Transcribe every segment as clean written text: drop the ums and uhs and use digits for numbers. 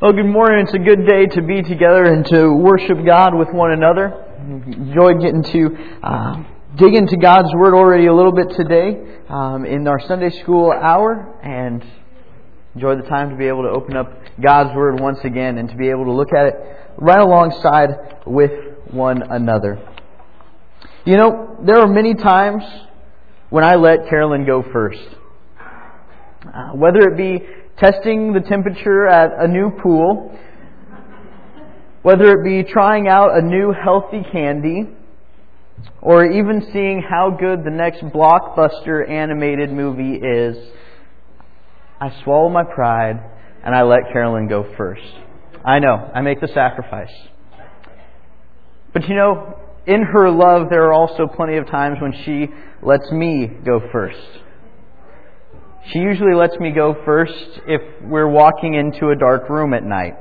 Well, good morning. It's a good day to be together and to worship God with one another. Enjoyed getting to dig into God's Word already a little bit today in our Sunday school hour, and enjoy the time to be able to open up God's Word once again and to be able to look at it right alongside with one another. You know, there are many times when I let Carolyn go first. Whether it be testing the temperature at a new pool, whether it be trying out a new healthy candy, or even seeing how good the next blockbuster animated movie is, I swallow my pride and I let Carolyn go first. I know, I make the sacrifice. But you know, in her love, there are also plenty of times when she lets me go first. She usually lets me go first if we're walking into a dark room at night.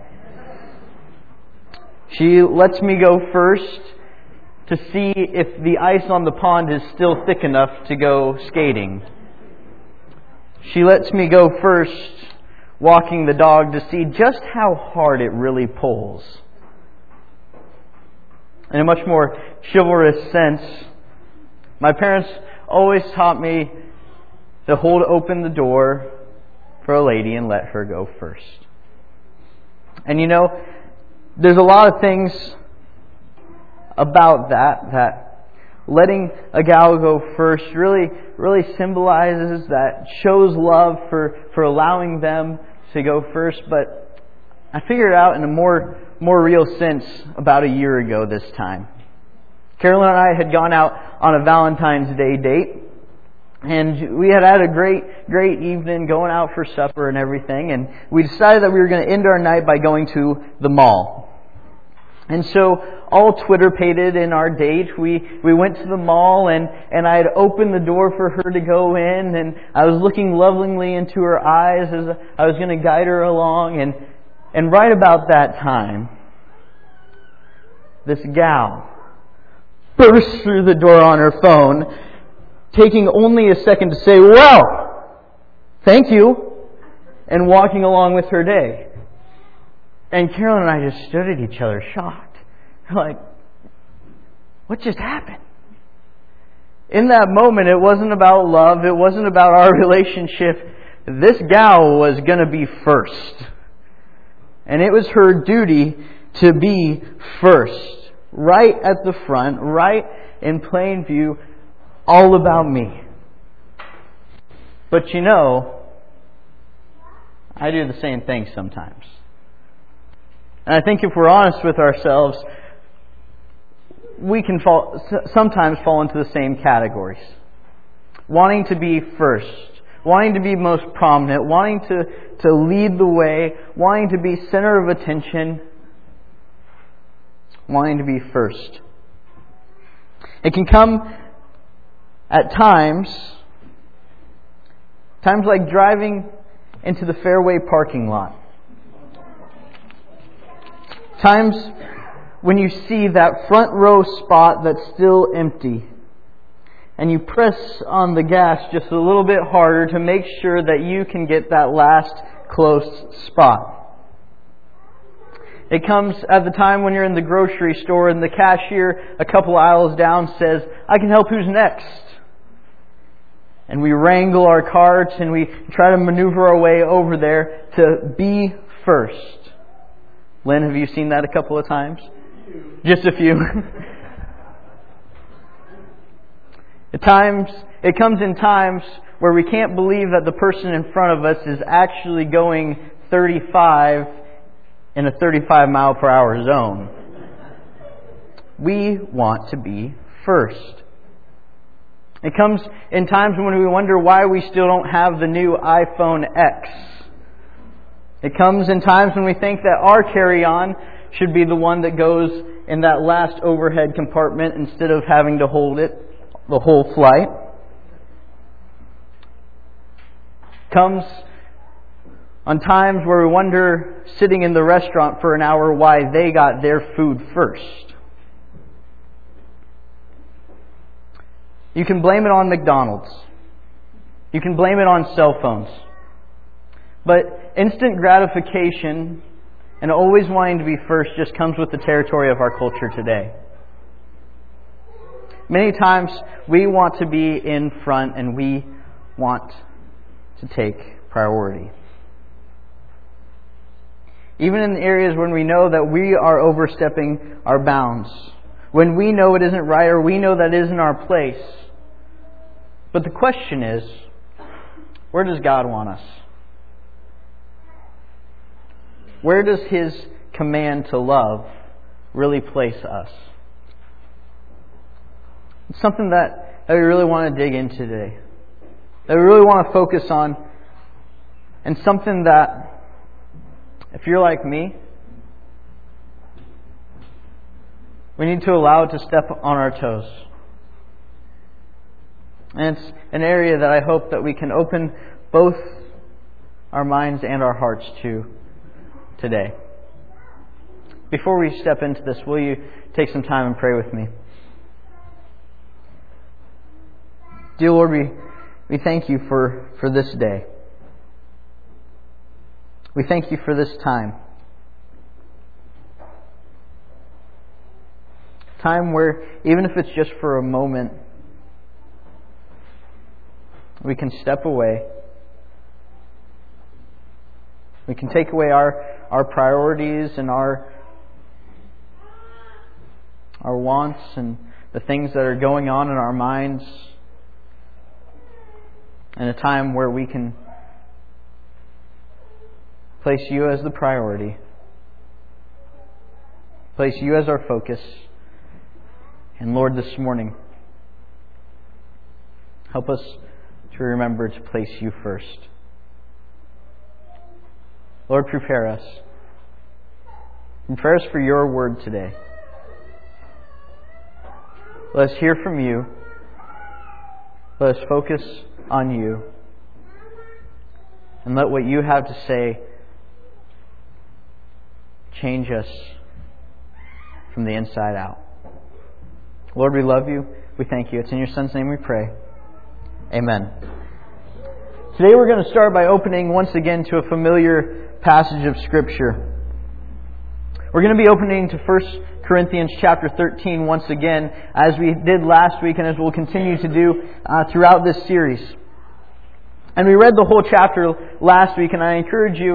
She lets me go first to see if the ice on the pond is still thick enough to go skating. She lets me go first walking the dog to see just how hard it really pulls. In a much more chivalrous sense, my parents always taught me to hold open the door for a lady and let her go first. And you know, there's a lot of things about that letting a gal go first really symbolizes that, shows love for allowing them to go first. But I figured it out in a more real sense about a year ago this time. Carolyn and I had gone out on a Valentine's Day date. And we had a great evening going out for supper and everything. And we decided that we were going to end our night by going to the mall. And so, all Twitter-pated in our date, we went to the mall and I had opened the door for her to go in. And I was looking lovingly into her eyes as I was going to guide her along. And right about that time, this gal burst through the door on her phone, taking only a second to say, "Well, thank you," and walking along with her day. And Carolyn and I just stood at each other shocked. Like, what just happened? In that moment, it wasn't about love. It wasn't about our relationship. This gal was going to be first. And it was her duty to be first. Right at the front, right in plain view, all about me. But you know, I do the same thing sometimes. And I think if we're honest with ourselves, we can sometimes fall into the same categories. Wanting to be first, wanting to be most prominent, wanting to lead the way, wanting to be center of attention, wanting to be first. It can come at times like driving into the Fairway parking lot. Times when you see that front row spot that's still empty, and you press on the gas just a little bit harder to make sure that you can get that last close spot. It comes at the time when you're in the grocery store and the cashier a couple aisles down says, "I can help, who's next?" And we wrangle our carts and we try to maneuver our way over there to be first. Lynn, have you seen that a couple of times? Just a few. At times, it comes in times where we can't believe that the person in front of us is actually going 35 in a 35 mile per hour zone. We want to be first. It comes in times when we wonder why we still don't have the new iPhone X. It comes in times when we think that our carry-on should be the one that goes in that last overhead compartment instead of having to hold it the whole flight. It comes on times where we wonder, sitting in the restaurant for an hour, why they got their food first. You can blame it on McDonald's. You can blame it on cell phones. But instant gratification and always wanting to be first just comes with the territory of our culture today. Many times we want to be in front and we want to take priority. Even in the areas when we know that we are overstepping our bounds, when we know it isn't right or we know that it isn't our place. But the question is, where does God want us? Where does His command to love really place us? It's something that we really want to dig into today. That we really want to focus on. And something that, if you're like me, we need to allow it to step on our toes. And it's an area that I hope that we can open both our minds and our hearts to today. Before we step into this, will you take some time and pray with me? Dear Lord, we thank You for this day. We thank You for this time. Time where, even if it's just for a moment, we can step away. We can take away our priorities and our wants and the things that are going on in our minds. In a time where we can place You as the priority. Place You as our focus. And Lord, this morning, help us to remember to place You first. Lord, prepare us. Prepare us for Your word today. Let us hear from You. Let us focus on You. And let what You have to say change us from the inside out. Lord, we love You. We thank You. It's in Your Son's name we pray. Amen. Today we're going to start by opening once again to a familiar passage of Scripture. We're going to be opening to 1 Corinthians chapter 13 once again, as we did last week and as we'll continue to do throughout this series. And we read the whole chapter last week, and I encourage you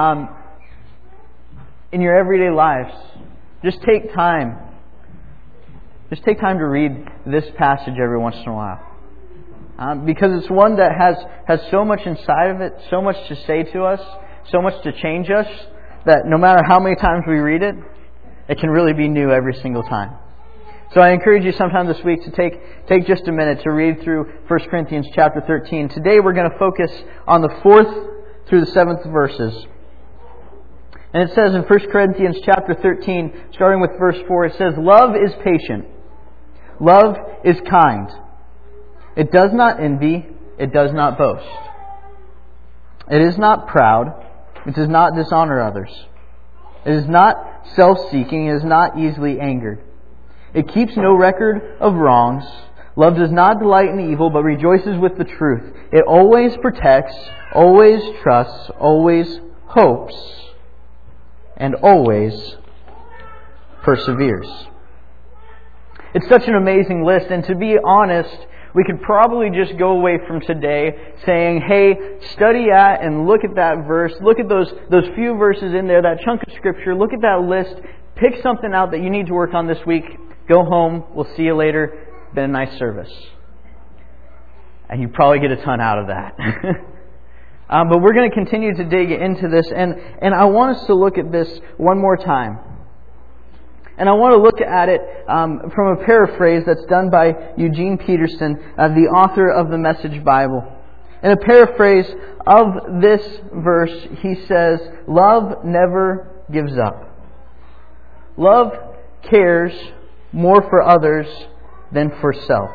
in your everyday lives, just take time. Just take time to read this passage every once in a while. Because it's one that has so much inside of it, so much to say to us, so much to change us, that no matter how many times we read it, it can really be new every single time. So I encourage you sometime this week to take just a minute to read through 1 Corinthians chapter 13. Today we're going to focus on the 4th through the 7th verses. And it says in 1 Corinthians chapter 13, starting with verse 4, it says, "Love is patient. Love is kind. It does not envy. It does not boast. It is not proud. It does not dishonor others. It is not self-seeking. It is not easily angered. It keeps no record of wrongs. Love does not delight in evil, but rejoices with the truth. It always protects, always trusts, always hopes, and always perseveres." It's such an amazing list, and to be honest, we could probably just go away from today saying, hey, study at and look at that verse, look at those few verses in there, that chunk of Scripture, look at that list, pick something out that you need to work on this week, go home, we'll see you later, been a nice service. And you probably get a ton out of that. But we're going to continue to dig into this, and I want us to look at this one more time. And I want to look at it from a paraphrase that's done by Eugene Peterson, the author of the Message Bible. In a paraphrase of this verse, he says, "Love never gives up. Love cares more for others than for self.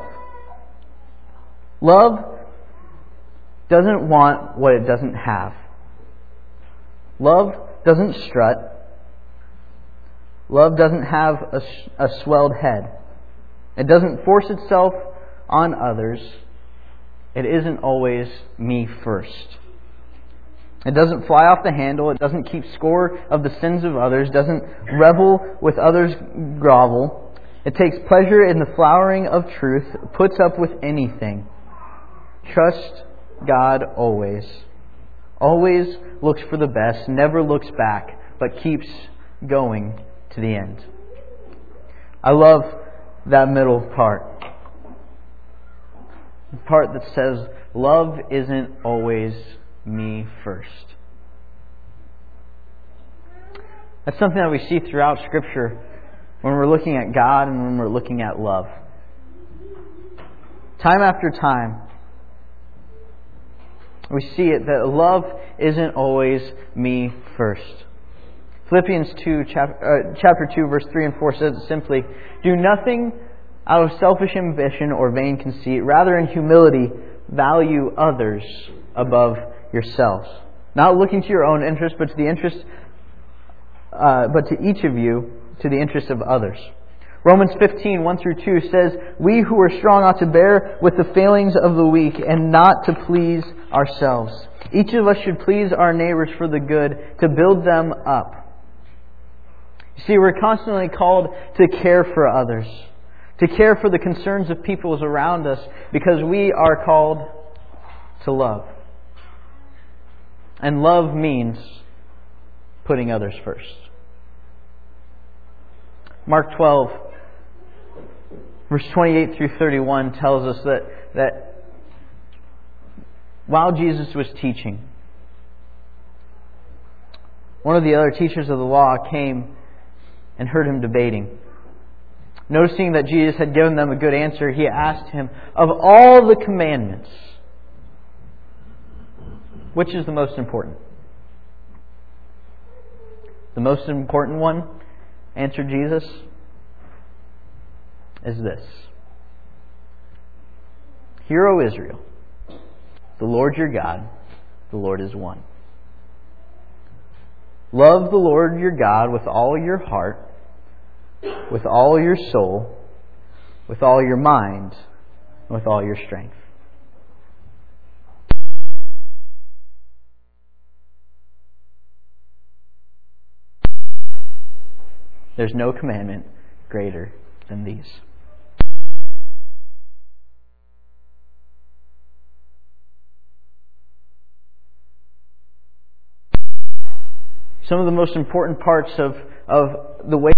Love doesn't want what it doesn't have. Love doesn't strut. Love doesn't have a swelled head. It doesn't force itself on others. It isn't always me first. It doesn't fly off the handle. It doesn't keep score of the sins of others. Doesn't revel with others' grovel. It takes pleasure in the flowering of truth. Puts up with anything. Trust God always. Always looks for the best. Never looks back, but keeps going to the end. I love that middle part. The part that says, love isn't always me first. That's something that we see throughout Scripture when we're looking at God and when we're looking at love. Time after time, we see it that love isn't always me first. Philippians 2, chapter 2, verse 3 and 4 says it simply, do nothing out of selfish ambition or vain conceit. Rather, in humility, value others above yourselves. Not looking to your own interest, but to the interest, but to each of you, to the interest of others. Romans 15, 1 through 2 says, we who are strong ought to bear with the failings of the weak and not to please ourselves. Each of us should please our neighbors for the good, to build them up. You see, we're constantly called to care for others, to care for the concerns of people around us, because we are called to love. And love means putting others first. Mark 12, verse 28 through 31 tells us that while Jesus was teaching, one of the other teachers of the law came and heard him debating. Noticing that Jesus had given them a good answer, he asked him, of all the commandments, which is the most important? The most important one, answered Jesus, is this. Hear, O Israel, the Lord your God, the Lord is one. Love the Lord your God with all your heart, with all your soul, with all your mind, and with all your strength. There's no commandment greater than these. Some of the most important parts of the way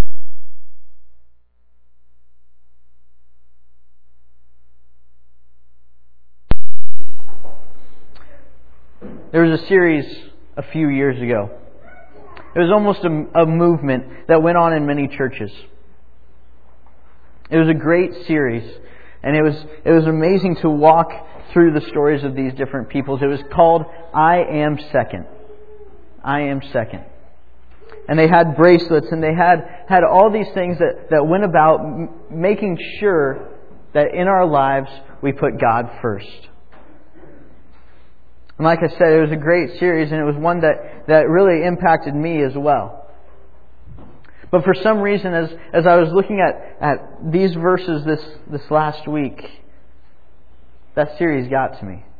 there was a series a few years ago. It was almost a movement that went on in many churches. It was a great series, and it was amazing to walk through the stories of these different peoples. It was called I Am Second. I Am Second. And they had bracelets, and they had all these things that went about making sure that in our lives we put God first. And like I said, it was a great series, and it was one that really impacted me as well. But for some reason, as I was looking at these verses this last week, that series got to me.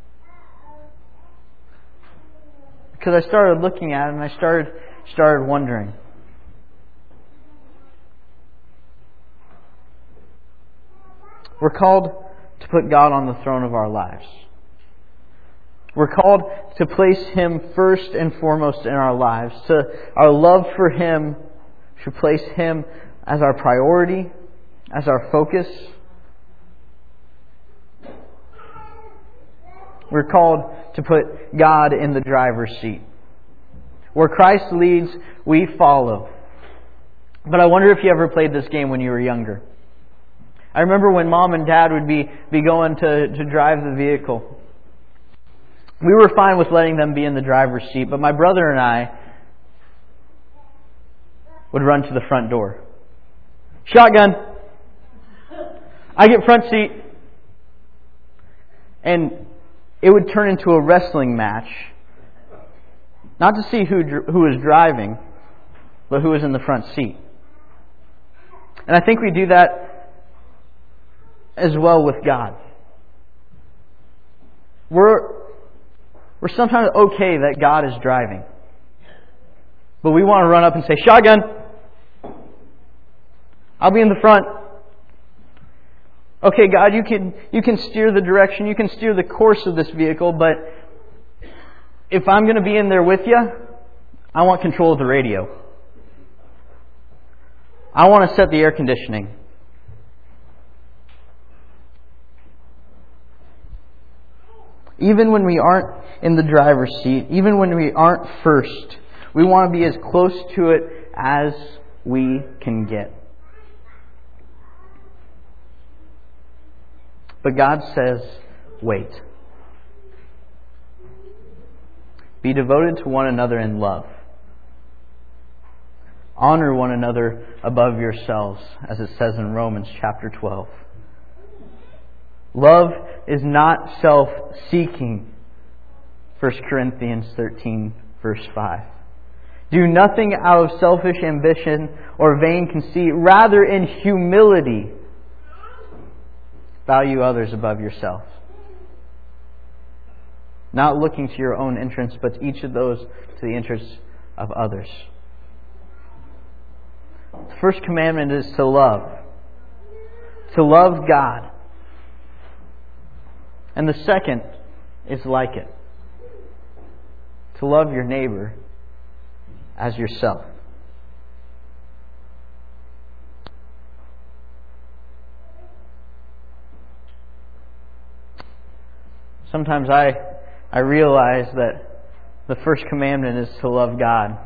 Because I started looking at it, and I started wondering. We're called to put God on the throne of our lives. We're called to place Him first and foremost in our lives. Our love for Him should place Him as our priority, as our focus. We're called to put God in the driver's seat. Where Christ leads, we follow. But I wonder if you ever played this game when you were younger. I remember when Mom and Dad would be going to drive the vehicle. We were fine with letting them be in the driver's seat, but my brother and I would run to the front door. Shotgun! I get front seat. And it would turn into a wrestling match. Not to see who was driving, but who was in the front seat. And I think we do that as well with God. We're We're sometimes okay that God is driving. But we want to run up and say, "Shotgun! I'll be in the front." Okay, God, you can steer the direction, you can steer the course of this vehicle, but if I'm going to be in there with you, I want control of the radio. I want to set the air conditioning. Even when we aren't in the driver's seat, even when we aren't first, we want to be as close to it as we can get. But God says, wait. Be devoted to one another in love. Honor one another above yourselves, as it says in Romans chapter 12. Love is not self-seeking. 1 Corinthians 13, verse 5. Do nothing out of selfish ambition or vain conceit. Rather, in humility, value others above yourself. Not looking to your own interests, but each of those to the interests of others. The first commandment is to love. To love God. And the second is like it. To love your neighbor as yourself. Sometimes I realize that the first commandment is to love God,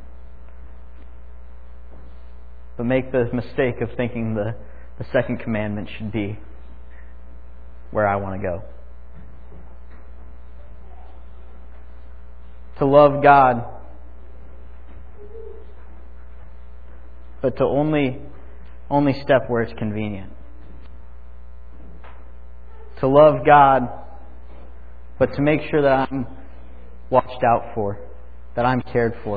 but make the mistake of thinking the second commandment should be where I want to go. To love God, but to only step where it's convenient. To love God, but to make sure that I'm watched out for, that I'm cared for.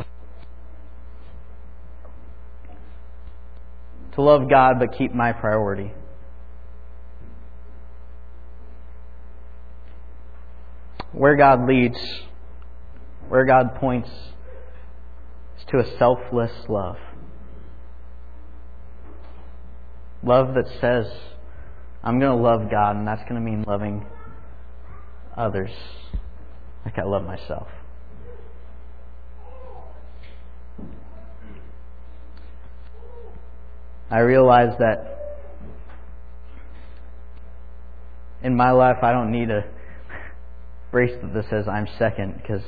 To love God, but keep my priority. Where God leads, where God points, is to a selfless love. Love that says, I'm going to love God, and that's going to mean loving others like I love myself. I realize that in my life I don't need a bracelet that says I'm second, because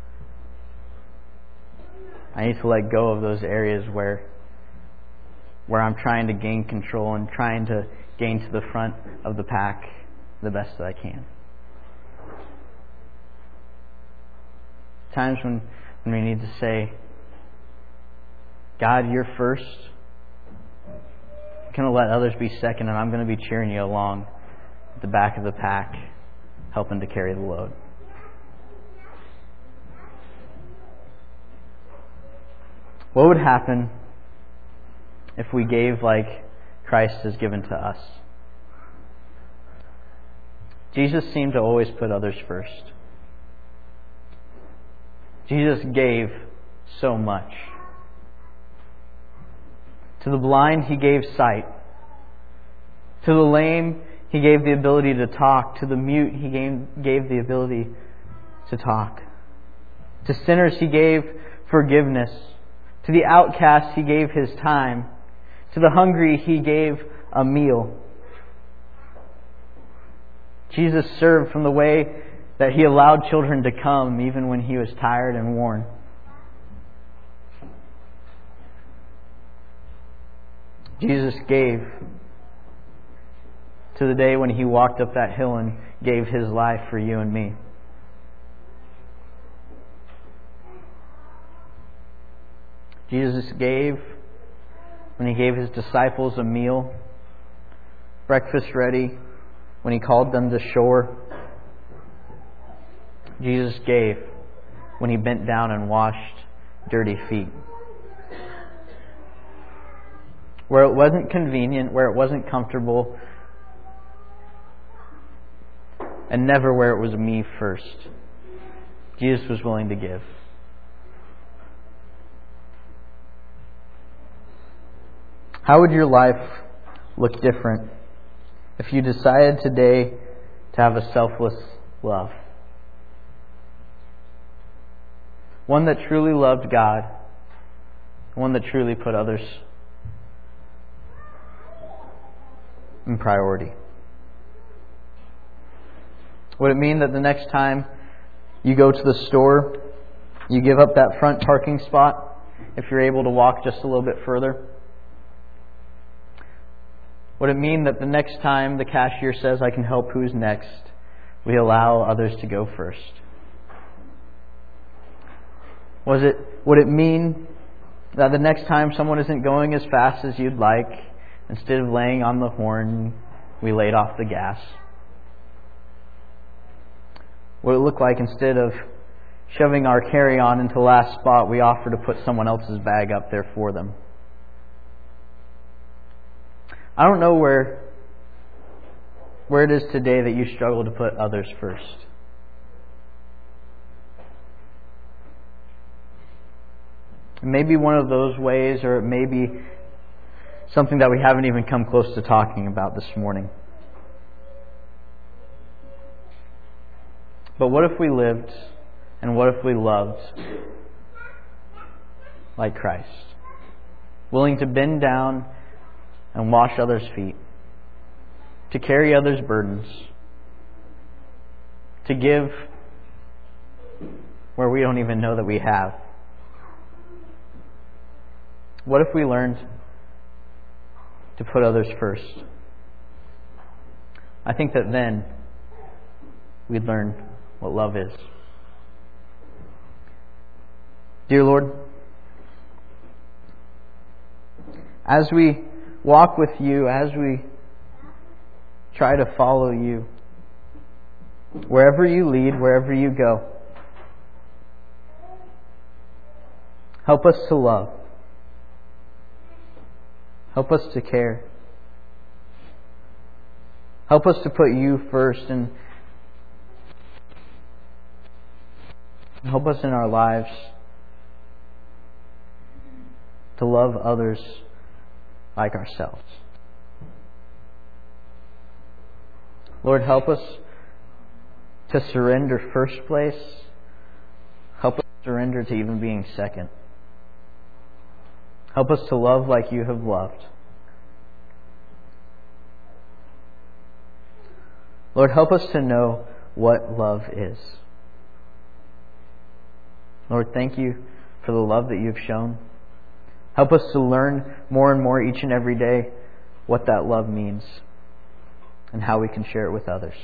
I need to let go of those areas where I'm trying to gain control and trying to gain to the front of the pack the best that I can. Times when we need to say, God, you're first. I'm going to let others be second, and I'm going to be cheering you along at the back of the pack, helping to carry the load. What would happen if we gave like Christ has given to us? Jesus seemed to always put others first. Jesus gave so much. To the blind, He gave sight. To the lame, He gave the ability to talk. To the mute, He gave the ability to talk. To sinners, He gave forgiveness. To the outcast, He gave His time. To the hungry, He gave a meal. Jesus served from the way that He allowed children to come even when He was tired and worn. Jesus gave to the day when He walked up that hill and gave His life for you and me. Jesus gave when He gave His disciples a meal, breakfast ready, when He called them to shore. Jesus gave when He bent down and washed dirty feet. Where it wasn't convenient, where it wasn't comfortable, and never where it was me first. Jesus was willing to give. How would your life look different if you decided today to have a selfless love? One that truly loved God, one that truly put others in priority. Would it mean that the next time you go to the store, you give up that front parking spot if you're able to walk just a little bit further? Would it mean that the next time the cashier says, "I can help, who's next?" we allow others to go first? Would it mean that the next time someone isn't going as fast as you'd like, instead of laying on the horn, we laid off the gas? Would it look like instead of shoving our carry-on into the last spot, we offer to put someone else's bag up there for them? I don't know where it is today that you struggle to put others first. It may be one of those ways, or it may be something that we haven't even come close to talking about this morning. But what if we lived and what if we loved like Christ? Willing to bend down and wash others' feet, to carry others' burdens, to give where we don't even know that we have. What if we learned to put others first? I think that then we'd learn what love is. Dear Lord, as we walk with you, as we try to follow you, wherever you lead, wherever you go, help us to love. Help us to care. Help us to put you first, and help us in our lives to love others like ourselves. Lord, help us to surrender first place. Help us surrender to even being second. Help us to love like you have loved. Lord, help us to know what love is. Lord, thank you for the love that you've shown. Help us to learn more and more each and every day what that love means and how we can share it with others.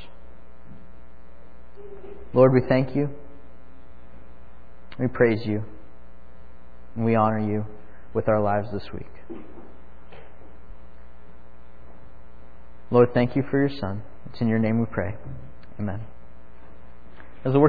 Lord, we thank you. We praise you. And we honor you with our lives this week. Lord, thank you for your Son. It's in your name we pray. Amen. As the